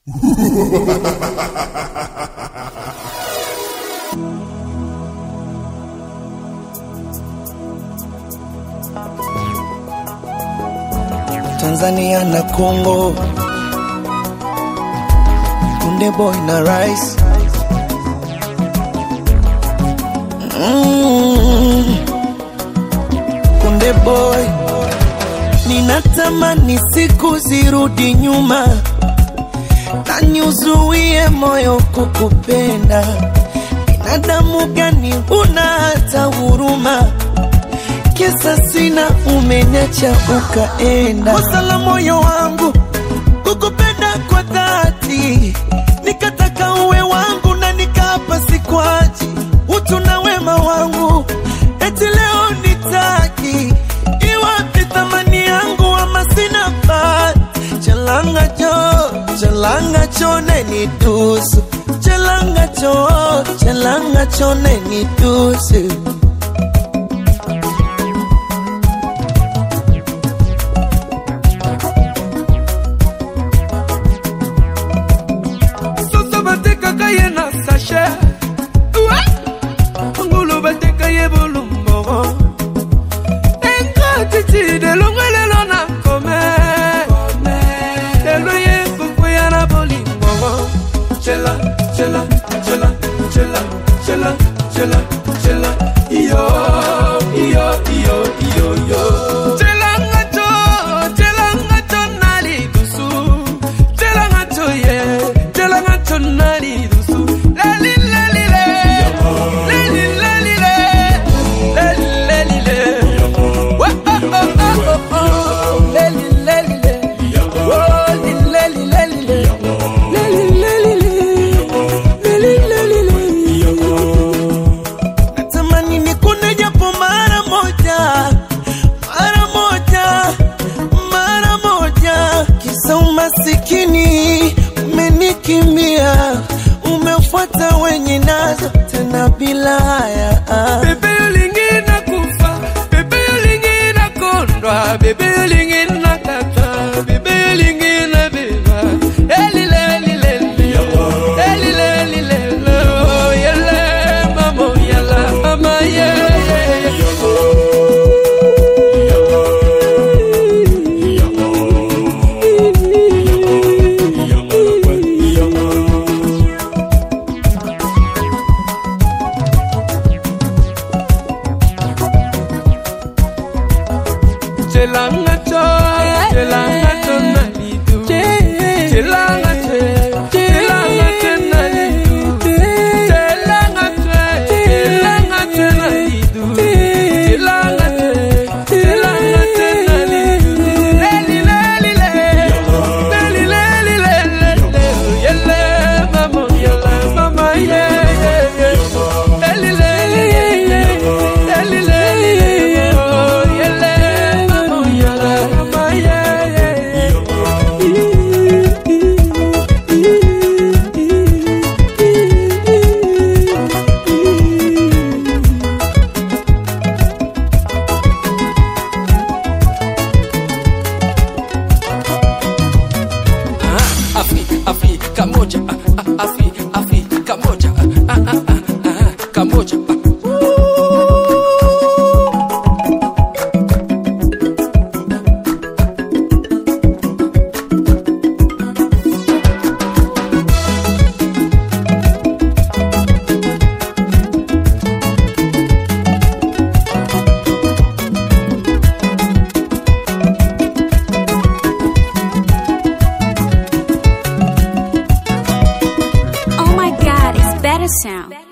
Tanzania na Congo, Kunde Boy na Rice. Kunde Boy, ninatamani siku zirudi nyuma, naniuzuie moyo kukupenda. Binadamu gani una hata huruma? Kisa sina umeniacha ukaenda. Kusala moyo wangu kukupenda kwa dhati, nikataka uwe wangu na nikapa sikwaji. Utu na wema wangu eti leo nitaki, iwapi thamani yangu ama sina bahati? Chalanga cho neni dusu, chalanga cho neni dusu. Masikini umenikimbia, umefuata wenye nazo tena bila haya. Bebe ulingi na kufa, bebe ulingi na kondwa, bebe ulingi na kata, bebe ulingi na beba. Sound.